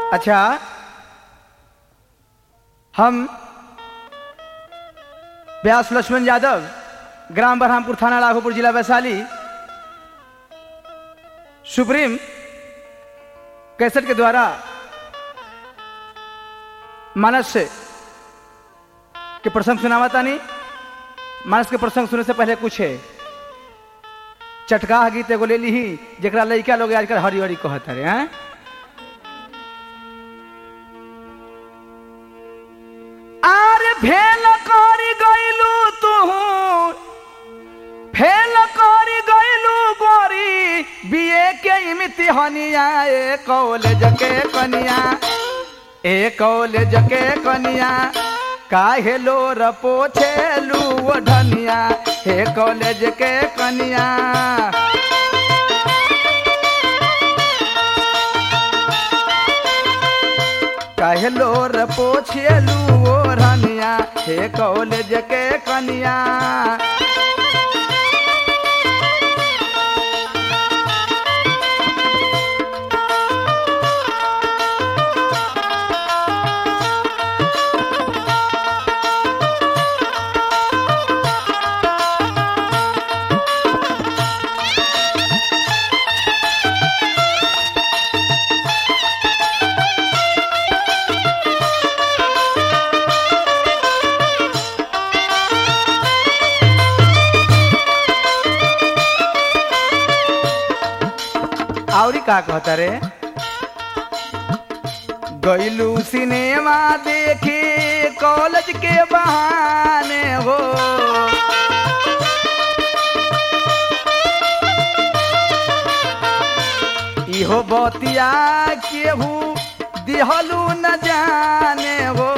अच्छा, हम व्यास लक्ष्मण यादव, ग्राम बरहामपुर, थाना राघोपुर, जिला वैशाली, सुप्रीम कैसेट के द्वारा मानस के प्रसंग सुनावाता नहीं। मानस के प्रसंग सुनने से पहले कुछ है चटकाह गीत एगो ले ली, जरा लड़का लोग आजकल हरी हरी कहत रहे हैं। आरे फेल करी गइलू तू, फेल करी गइलू गोरी बीए के इम्तिहानिया, ए कॉलेज के कनिया, ए कॉलेज के कनिया, काहे लोर पोछेलू ओढ़निया, हे कॉलेज के कनिया। काहे लोर पोछेलू ओढ़निया, हे कॉलेज के कनिया। आवरी का कहता रे, गइलू सिनेमा देखी कॉलेज के बहाने हो, इहो बतिया केहू दिहलू न जाने हो।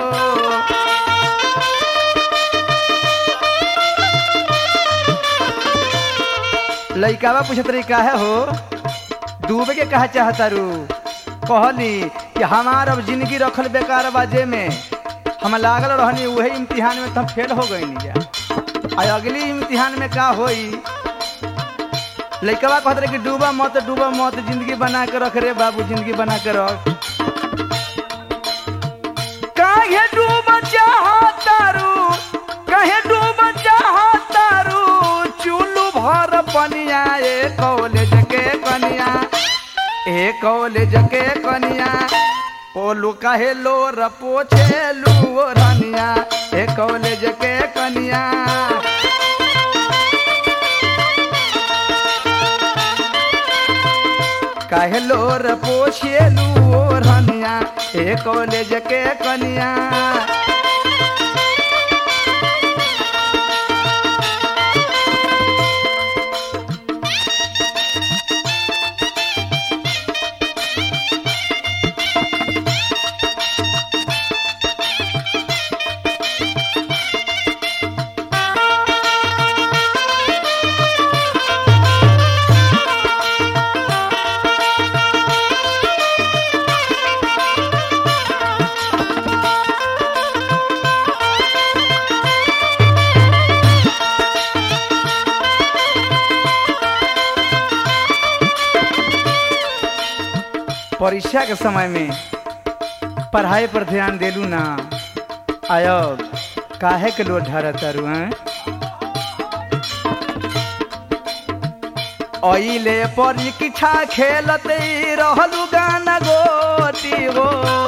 लइकावा पूछत रही काहे हो डूबे के कहा चाहता रू, कहली कि हमार अब जिंदगी रखल बेकार बाजे में, हम लागल रहनी वही इम्तिहान में तो हम फेल हो गई नहीं। अगली इम्तिहान में का होई। लइकवा कहत रहे कि डूबा मत जिंदगी बना के रख रे बाबू, जिंदगी बना के रख। काहे डूब चाहतारू, काहे डूब चाहतारू, चुल्लू भर पनिया, ए कॉलेज के कनिया, ए कॉलेज के कनिया, पोलू काहे लोर पोछेलू ओढ़निया, ए कॉलेज के कनिया। काहे लोर पोछेलू ओढ़निया, ए कॉलेज के कनिया। परीक्षा के समय में पढ़ाई पर ध्यान देलू ना, आयब काहे के लोग ढरतारू हैं। ओइले परीक्षा खेलते रहलू गाना गोटी हो,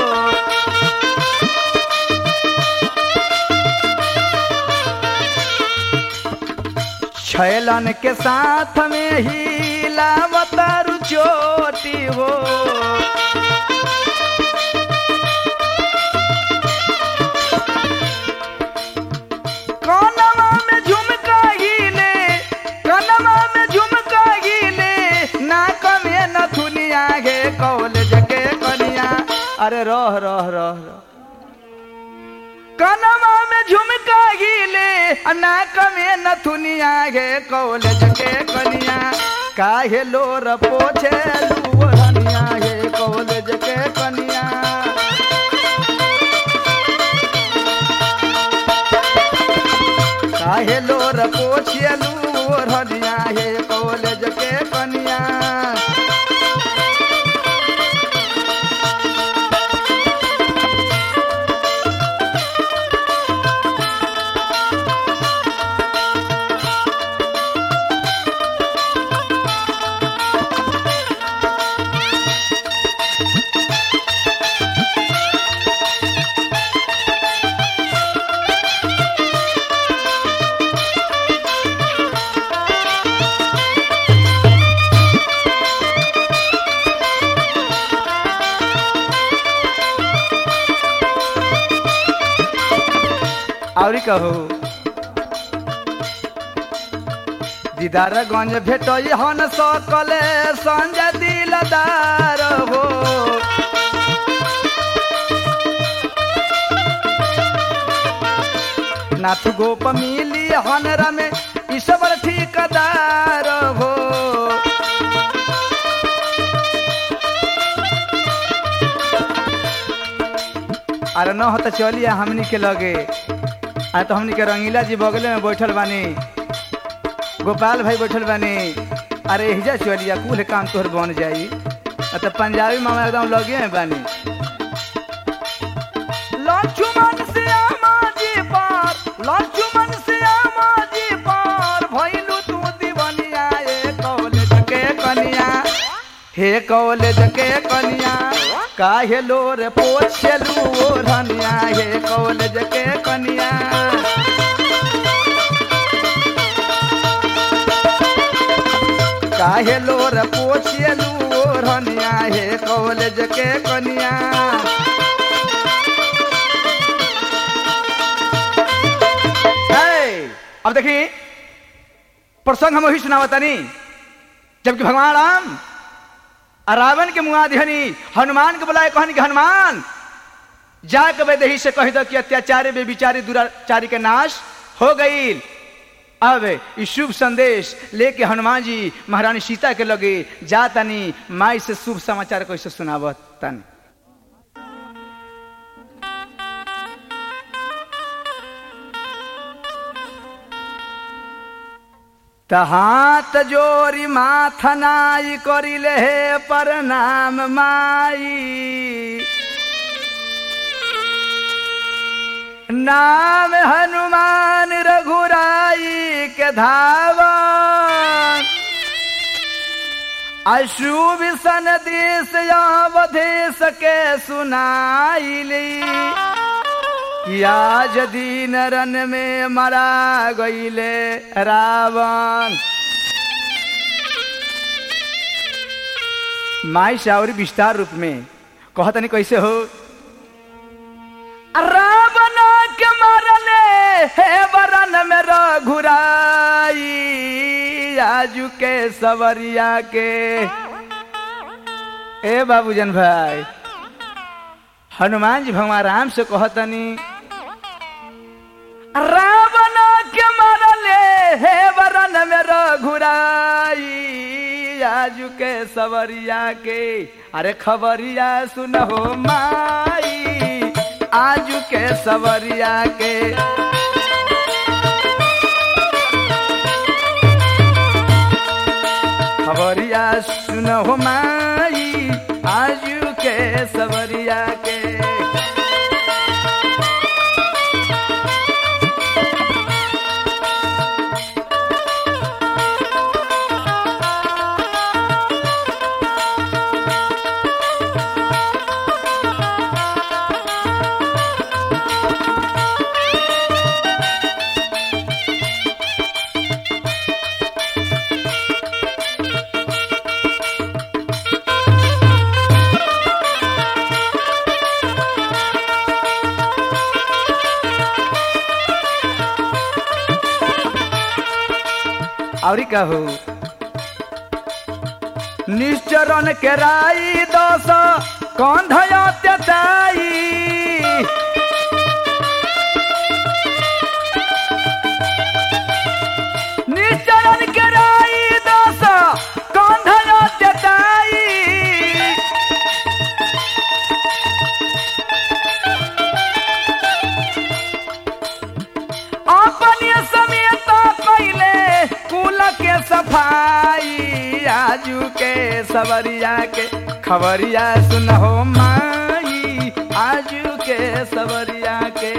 छैलन के साथ में ही लावतारू चोटी हो। कनवा में झुमका हिले, कनवा में झुमका हिले, नाक में नथुनिया, गे कॉलेज के कनिया। अरे रह रह रह रह, कनवा में झुमका हिले, नाक में नथुनिया, गे कॉलेज के कनिया। काहे लोर पोछेलू ओढ़निया, गे कॉलेज के कनिया। काहे लोर पोछेलू ओढ़निया, हे कॉलेज के कनिया। और कहो दीदारगंज भेटई हन सकले संजय दिलदार हो नाथ गोप मिली हनरा में ईश्वर ठिकदार हो अरे न हो तो चलिए हमनी के लगे आ तो हमनी के रंगीला जी बगले में बैठल बानी गोपाल भाई बैठल बानी अरे हिजा चलिया कुल काम तोहर बन जाई तो पंजाबी मामा एकदम लगे में बानी लक्ष्मण से आमाजी पार लक्ष्मण से आमाजी पार भइलू तू दीवनिया ए कॉलेज के कनिया हे कॉलेज के कनिया काहे लोर पोछलू ओढ़निया हे कॉलेज के कनिया काहे लोर पोछलू ओढ़निया हे कॉलेज के कनिया अब देखिए प्रसंग हम वही सुनावतानी जबकि भगवान राम रावण के मुआ दिहनी हनुमान के बुलाए कहनी कि हनुमान जाके वैदेही से कह दो कि अत्याचारी बेविचारी दुराचारी के नाश हो गई। अब इस शुभ संदेश लेके हनुमान जी महारानी सीता के लगे जातनी माई से शुभ समाचार कैसे सुनावतन। हाथ जोरी माथनाई करिले हे प्रणाम माई नाम हनुमान रघुराई के धावा अशुभ सनदेश अवधेश के सुनाइली आज दीन रन में मरा गईले रावण। माई शावरी विस्तार रूप में कहतनी कैसे हो रावण के मरले हे वरन में रघुराई आजू के सवरिया के ए बाबूजन भाई हनुमान जी भगवान राम से कहतनी रावण के मरले हे वरन में रघुराई आजू के सवरिया के अरे खबरिया सुनहो माई आजू के सवरिया के खबरिया सुनहो माई आजू के सवरिया के और कहू निश्चरण के राई दोष कौन धया त्यताई निश्चरण के राई दोष कौन धया त्यताई अपने समेत कैले कुल के सफाई आजू के सवरिया के खबरिया सुनहो माई आजू के सवरिया के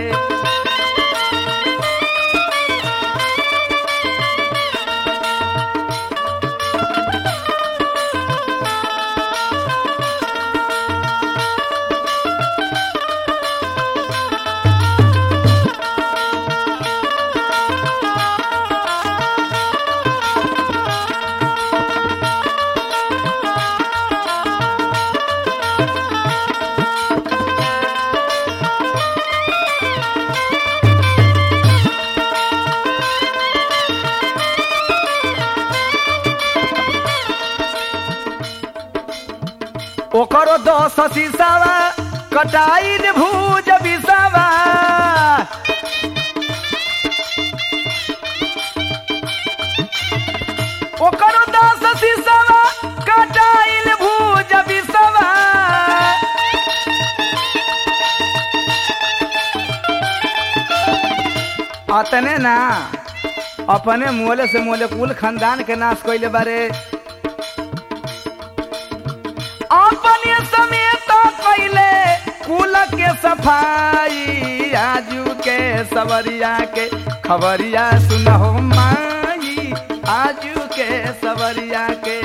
ओकरो 10 शीशावा कटाइल भूज बिसावा ओकरो 10 शीशावा कटाइल भूज बिसावा अतने ना अपने मोले से मोले कुल खानदान के नाश कइले बारे अपने समेत कइले कुल के सफाई आजू के सवरिया के खबरिया सुनहो माई आजू के सवरिया के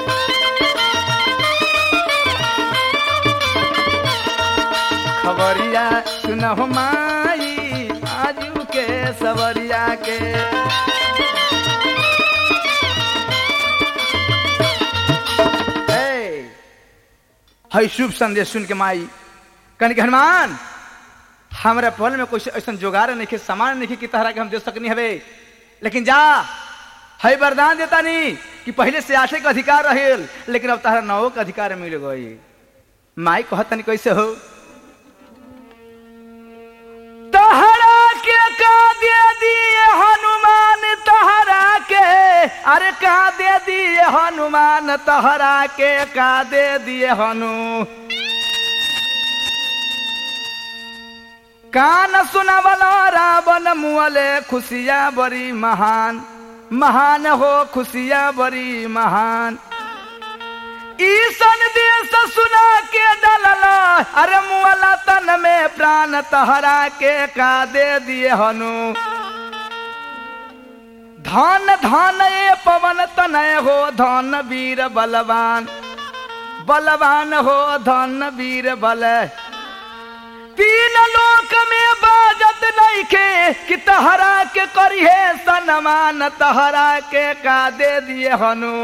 खबरिया सुनहो माई आजू के सवरिया के हई शुभ संदेश सुन के माई कहने के हनुमान हमारे पल में कोई ऐसा जुगाड़ नहीं के सामान नहीं कि तहरा के हम दे सकनी हवे लेकिन जा हई वरदान देता नहीं कि पहले से 8 का अधिकार रहे लेकिन अब तहरा 9 का अधिकार मिल गई माई कहत नहीं कैसे हो तहरा के का दे दिए हनुमान तहरा के अरे का दे दिए हनुमान तहरा के का दे दिए हनु कान सुनावला रावण मुअले खुशिया बड़ी महान महान हो खुशिया बड़ी महान ईसन देश सुना के डलला अरे मुअला तन में प्राण तहरा के का दे दिए हनु धन धन ए पवन तनय हो धन वीर बलवान बलवान हो धन वीर बल 3 लोक में बाजत नहीं के कि तहरा के करिहे सन्मान तहरा के का दे दिए हनु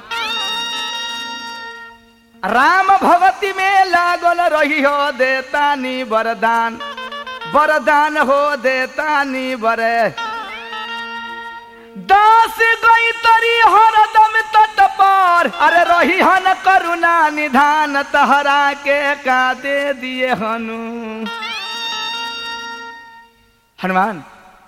राम भगति में लागल रही हो देतानी वरदान वरदान हो देतानी बरे 10 गई तरी हरदम तट पर अरे रही हन करुणा निधान तहरा के का दे दिए हनु हनुमान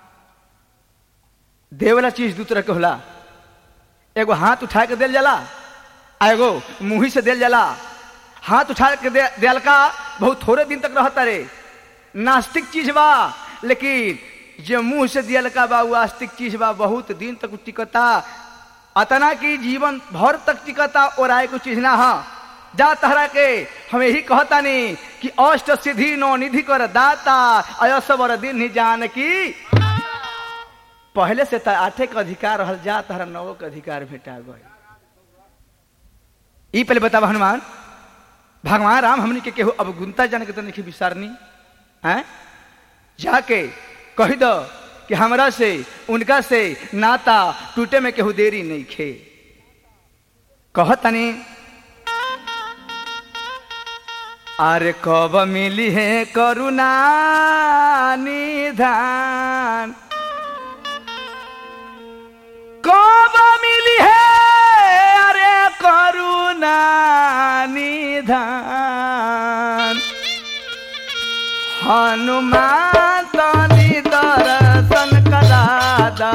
देवला चीज दू तरह के होला एगो हाथ उठा के देल जाला एगो मुंही से देल जाला हाथ उठा के देल का बहुत थोड़े दिन तक रहता रे नास्तिक चीज बा लेकिन जो मुंह से दियल का बा आस्तिक चीज बा बहुत दिन तक टिकता अतना की जीवन भर तक टिकता और आए को चीज ना हा जा तहरा के हम यही कहता नहीं कि अष्ट सिद्धि नौ निधि कर दाता अयसवर दिन ही जान की पहले से 8 का अधिकार रहल जा तहरा 9 का अधिकार भेटा गए ई पहले बतावा हनुमान भगवान राम हमनी के केहू अब गुंता जाने के तो नहीं विसारनी हैं जाके कह दो कि हमरा से उनका से नाता टूटे में केहू देरी नहीं खे कहतनी अरे कब मिली है करुणा निधान कब मिली है अरे करुणा निधान हनुमान तनी दर्शन करा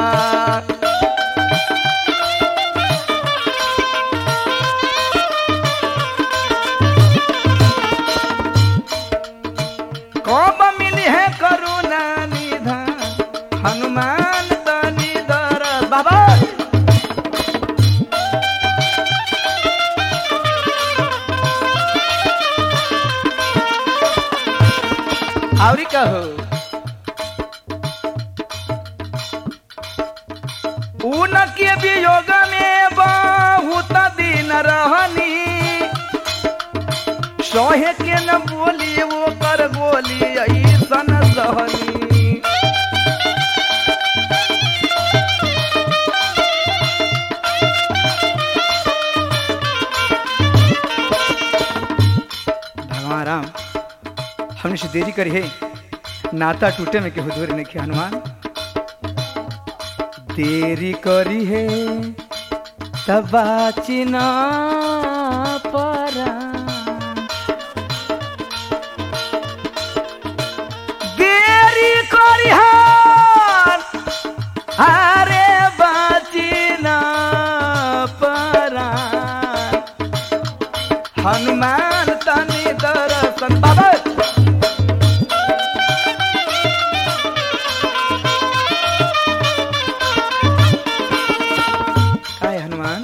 कब मिली है करुणा निधान हनुमान तनी दर बाबा आवरी कहो उनके वियोग में बहुत दिन रहनी सोहे के न बोली वो कर बोली ऐसन सहनी भगवान राम हमने से देरी करी है नाता टूटे में के हुदूरी नहीं किया हनुमान देरी करी है तबाची न परा तनी दर्शन बाबा काय हनुमान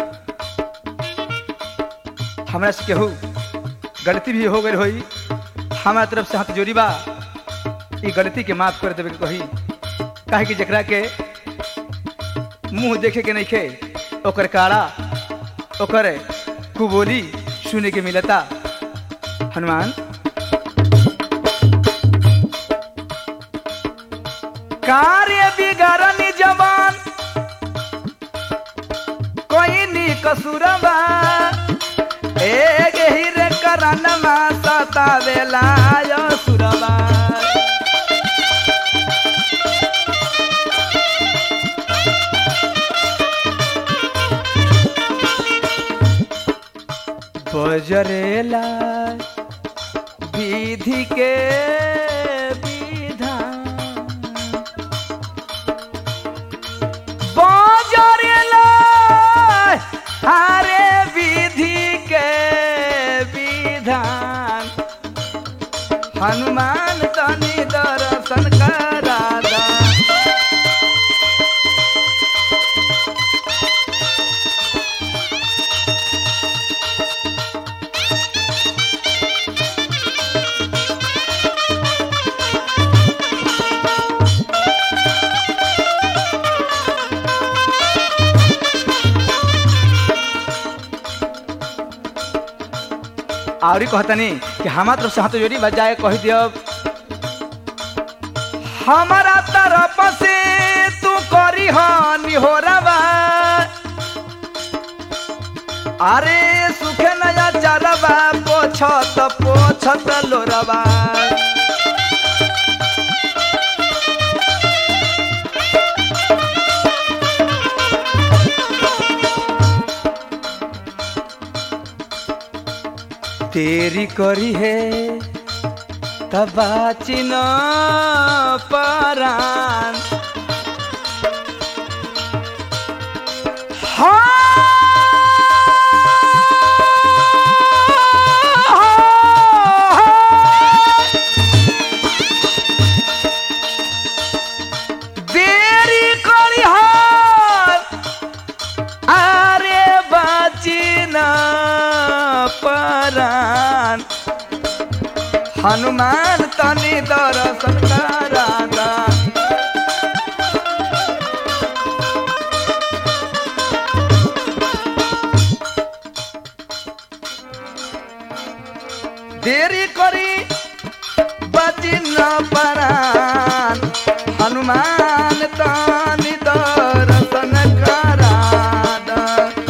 हमरा से केहू गलती भी हो गई होई हमारा तरफ से हाथ जोड़ी बा ई गलती के माफ कर देवे के कही काहे कि जकरा के मुंह देखे के नहीं खे ओकर काड़ा ओकर कुबोली सुने के मिलता हनुमान कार्य बिगाड़नी जवान कोई नी कसूरबा एक ही रे करनमा सतावेला यो सुरबा बजरेला विधि के विधान बजरेला हरे विधि के विधान हनुमान तनी दर्शन करा दा आवरी कहतनी कि हमारा तरफ से हाथ जोड़ी बजाए कह दियो हमारा तरफ से तू करी हानि हो रवा अरे सुखे नया चरवा पोछत लोरवा तेरी करी है तबाची न परान देरी करी है अरे बाची न परान हनुमान तनी दर्शन करा दा देरी करी बची न परान हनुमान तनी दर्शन करा दा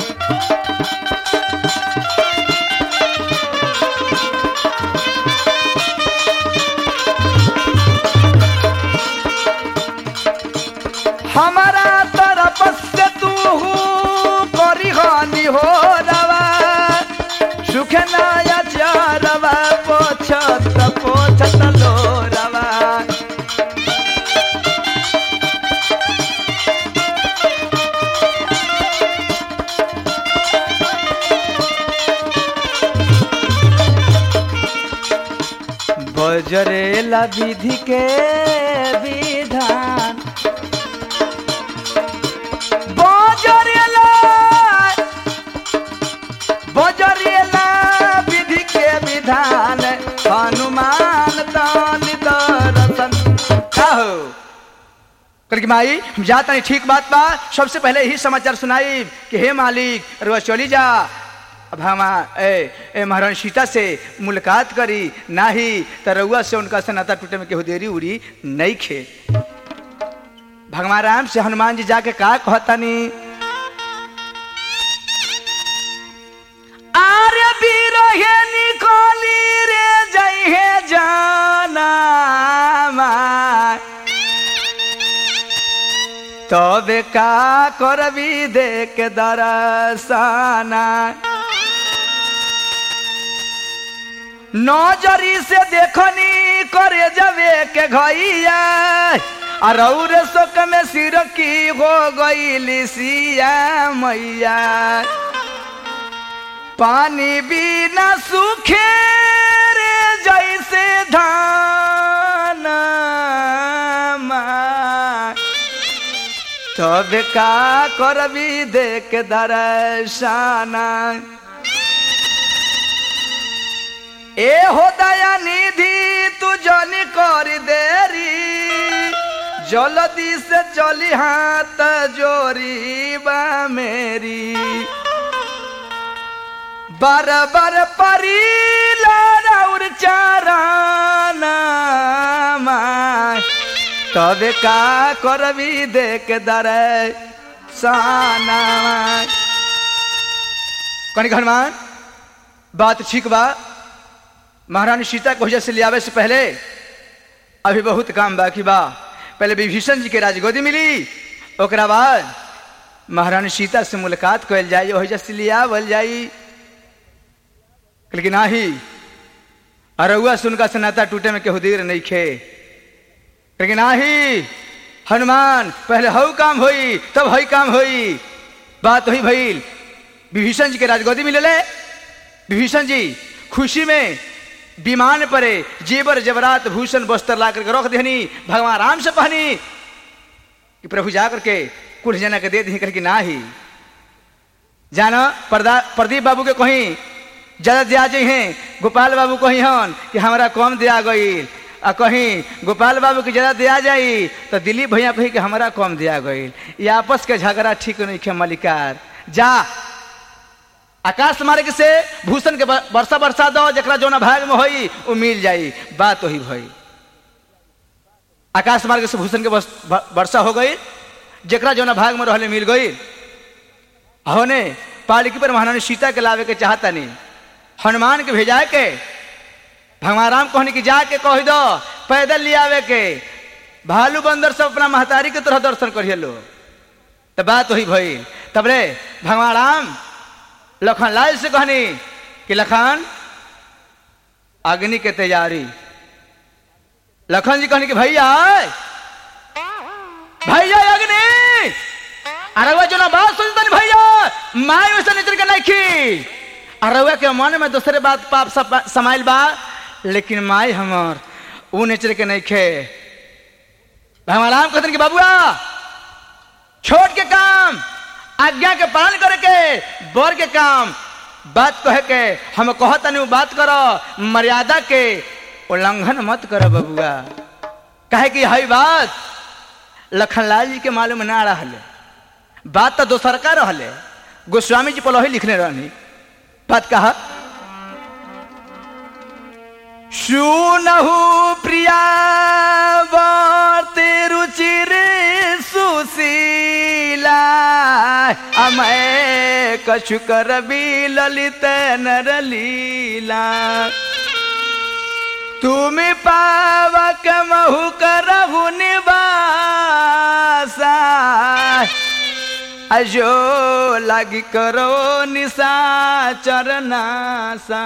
हमारा तरफ से तू करी हानि हो रवा सुख नया चरवा पोछत लोरवा बजरेला विधि के विधान बजरेला विधि के विधान हनुमान तनी दर्शन कहो करके माई हम जाता नहीं ठीक बात बा सबसे पहले ही समाचार सुनाई कि हे मालिक रुआ चली जा अब हम महारानी सीता से मुलाकात करी नाही तो रउआ से उनका से नाता टूटे में केहू देरी उड़ी नहीं खे भगवान राम से हनुमान जी जाके का कहतानी आर्य बिरहे निकोली रे जय है जाना तबे का करबी देख दरसाना नजरी से देखनी करे जावे के घइया और शोक में सिर की हो गई लिसिया मैया पानी बिना सूखे तबे का करबी देख दर्शना। ए हो दया निधि तू जनी कर देरी, जल्दी से चली हाथ जोरी बा मेरी। बार बार परी लाउर चाराना, तबे का करबी देख दर्शना। कनिक हनुमान बात ठीक बा, महारानी सीता को वजह से ले आवे से पहले अभी बहुत काम बाकी बा। पहले विभीषण जी के राजगोदी मिली, ओकरा बाद महारानी सीता से मुलाकात कल जाए, वजह से ले आवल जाई। लेकिन नाही अरुआ सुनका सनाता टूटे में केहू देर नहीं खे। लेकिन नाही हनुमान पहले हऊ काम होई तब हई काम होई। बात वही भइल, विभीषण जी के राजगोदी मिले। विभीषण जी खुशी में विमान परे जेबर जबरात भूषण वस्त्र ला करके रख देनी। भगवान राम से पहनी कि प्रभु जा करके कुल जना के दे दी करके ना ही जाना। प्रदीप बाबू के कहीं ज्यादा दिया जाइ हैं, गोपाल बाबू कहीं हन कि हमारा कम दिया गई, आ कहीं गोपाल बाबू के ज्यादा दिया जाई तो दिलीप भैया कही कि हमारा कम दिया गई। ये आपस के झगड़ा ठीक नहीं खे। मलिकार जा आकाश मार्ग से भूषण के वर्षा बरसा दो, जरा जो ना भाग में होई वो मिल जाई। बात वही भई, आकाश मार्ग से भूषण के वर्षा हो गई, जरा जो ना भाग में रहले मिल गई। होने पालकी पर महारानी सीता के लावे के चाहता नहीं, हनुमान के भेजा के भगवान राम कहने की जाके कह दो पैदल ले आवे के, भालू बंदर सब अपना महतारी के तरह दर्शन करिए लो। तो बात वही भई। तब रे भगवान राम लखन लाल से कहनी कि लखन अग्नि के तैयारी। लखन जी कहनी कि भैया भैया अग्नि। अरे जो ना बात सुनता नहीं भैया, माय वैसे निचर के नहीं खी। अरे के मन में दूसरे बात पाप समाइल बा, लेकिन माय हमार वो नेचर के नहीं खे। भगवान राम कहते कि बाबुआ छोड़ के काम, आज्ञा के पालन करके बर के काम, बात कहे के हम कहता नहीं बात करो, मर्यादा के उल्लंघन मत करो बबुआ। कहे कि हई बात लखनलाल जी के मालूम ना रहले, बात तो दोसर का रहले। गोस्वामी जी पहले लिखने रहनी बात कहा, सुनहु प्रिया वर्ते रुचिर सुशीला, अमय कछु करबी ललित नर लीला। तुम पावक महु करहु निवासा, अजो लगी करो निशाचर नासा।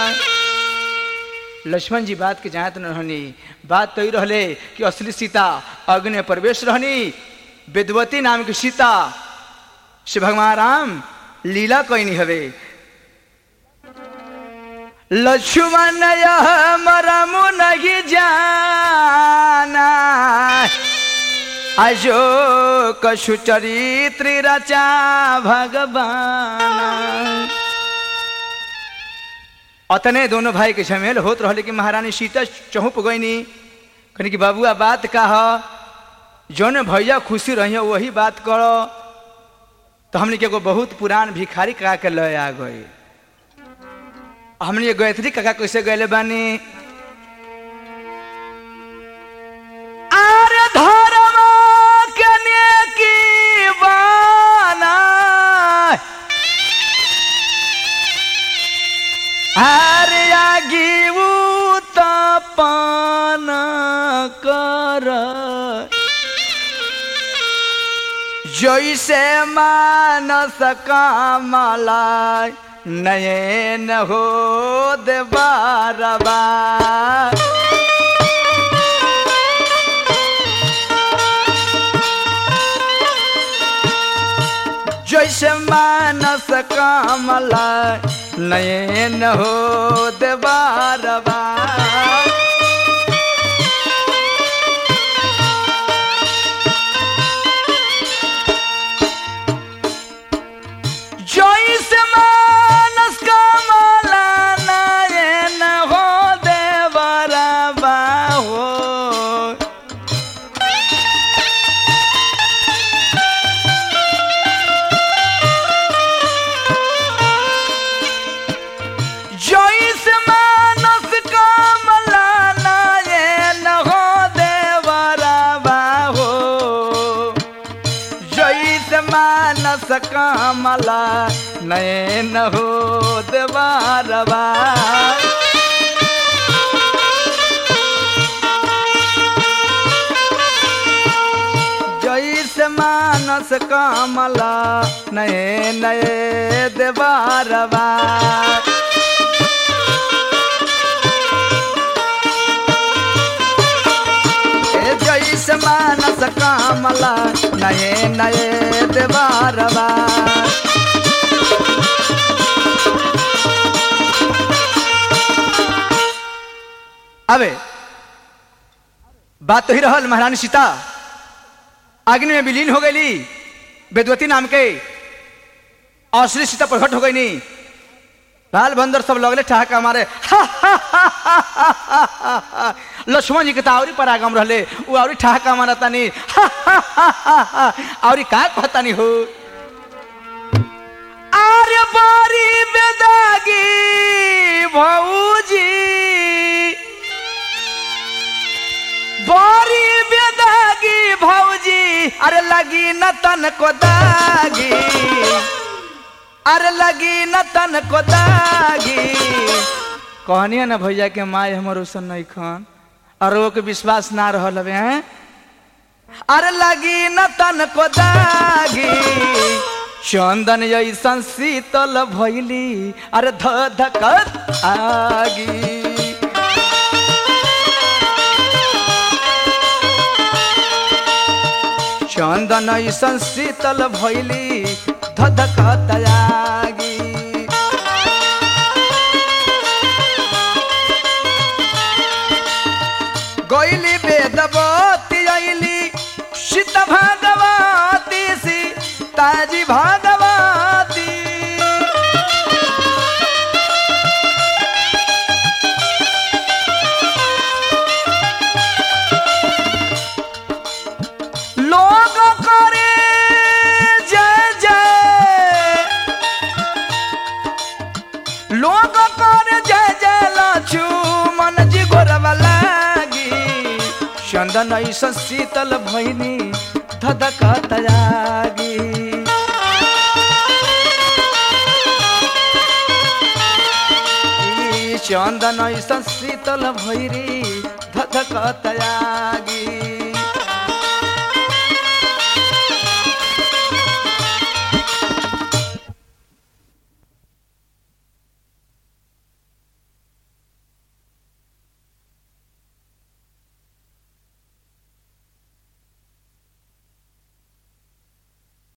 लक्ष्मण जी बात के जानत न रहनी, बात तो ही रहले कि असली सीता अग्नि प्रवेश रहनी। वेदवती नाम की सीता से भगवान राम लीला कोई नहीं हवे। लक्ष्मण यह मरमु नहीं जाना, अजो कछु चरित्र रचा भगवान। अतने दोनों भाई के झमेल होत रहले कि महारानी सीता चौंप गईनी। कहनी कि बाबुआ बात का ह, जौन भैया खुशी रही वही बात करो। तो हमने के एगो बहुत पुरान भिखारी काका के लय आ गए। हमने ये गायत्री काका कैसे गए बानी, आरे धर्म के नेकी बाना, आरे आगी उत्तपन कर, जैसे मानस कामला नयन हो देवारबा। जैसे मानस कामला नयन हो देवारबा। कामला नयन हो देवारवा जैसे मानस कामला नये नये देवारवा जैसे मानस कामला नये नये देवारवा अबे बात तो ही रहल महारानी सीता अग्नि में विलीन हो गई वेदवती नाम के असली सीता प्रकट हो गई नी लाल बंदर सब लगले ठहाका मारे लक्ष्मण जी के तावरी पर आगम रहले वो आवरी ठहाका मारता नी आवरी का कहता नी हो आर्य बारी बेदागी भौजी बारी बेदागी भौजी अरे लगी न तन को दागी अरे लगी न तन को दागी कहनी है ना भैया के माय हमर उसन नहीं खान और वो के विश्वास ना रहल हवे हैं अरे लगी न तन को दागी चंदन ऐसन शीतल भैली अरे धधकत आगी चंदन ऐसन शीतल भैली धधकत आगी गईली वेदवती आईली सीता भागवती सीताजी भागवती लोग करे जय जय लोग करे जय जय लक्ष्मण जी गोरवा लागी चंदन ऐसा शीतल भैनी धधकत आगी चंदन ऐसा शीतल भैरी धधकत आगी